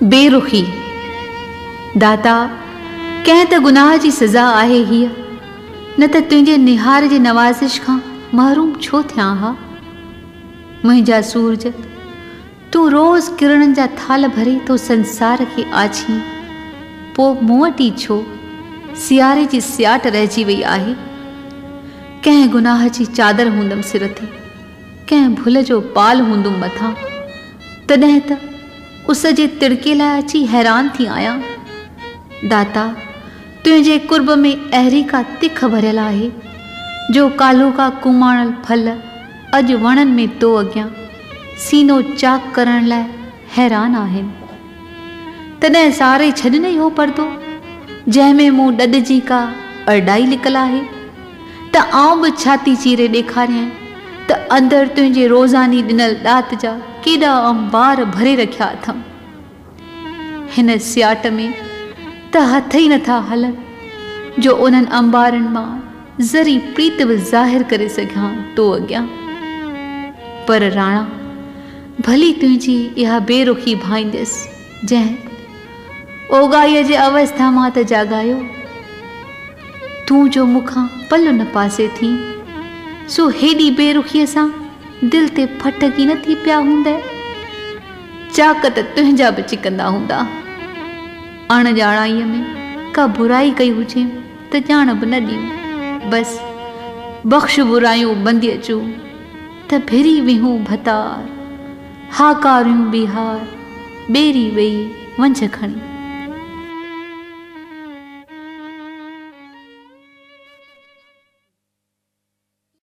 बेरुखी दाता कंहिं त गुनाह जी सज़ा आहे हीअ, न त तुंहिंजे निहार जे नवाज़िश खां महरूम छो थियां हा। मुंहिंजा सूरज तूं रोज़ किरणनि जा थाल भरे तो संसार खे आछी, पोइ मूं वटि छो सियारे जी सियाट रहिजी वई आहे। कंहिं गुनाह जी चादर हूंदमि सिर ते, कंहिं भुल जो पाल हूंदुमि मथां, तॾहिं त उस जे तिड़के लाइ अची हैरान थी आहियां। दाता तुंहिंजे कुर्ब में अहिड़ी का तिख भरियल आहे, जो कालो का कुमाणल फल अॼु वणनि में तो अॻियां सीनो चाक करण लाइ हैरान आहिनि। तॾहिं सारे छॾ न इहो पर्दो जंहिंमें मूं ॾॾ जी का अरडाई लिकल आहे, त आउं बि छाती चीरे ॾेखारियां त अंदरि तुंहिंजे रोज़ानी ॾिनल ॾात जा केॾा अंबार भरे रखिया अथमि। हिन सियाट में त हथ ई नथा हलनि जो उन्हनि अंबारनि मां ज़री प्रीत बि ज़ाहिर करे सघां तो अॻियां। पर राणा भली तुंहिंजी इहा बेरुखी भाईंदसि, जंहिं ओगाईअ जे अवस्था मां त जाॻायो। तूं जो मूंखां पल न पासे थी, सो हेॾी बेरुखीअ सां दिल ते फटकी न थी पिया हूंदे। चाक त तुंहिंजा बि चिकंदा हूंदा। अणॼाणाईअ में का बुराई कई हुजे त ॼाण बि न ॾियूं, बसि बख़्श बुरायूं बंदी अचूं त भिरी विहूं भतार, हाकारियूं बिहार ॿेरी वेई वंझ खणी।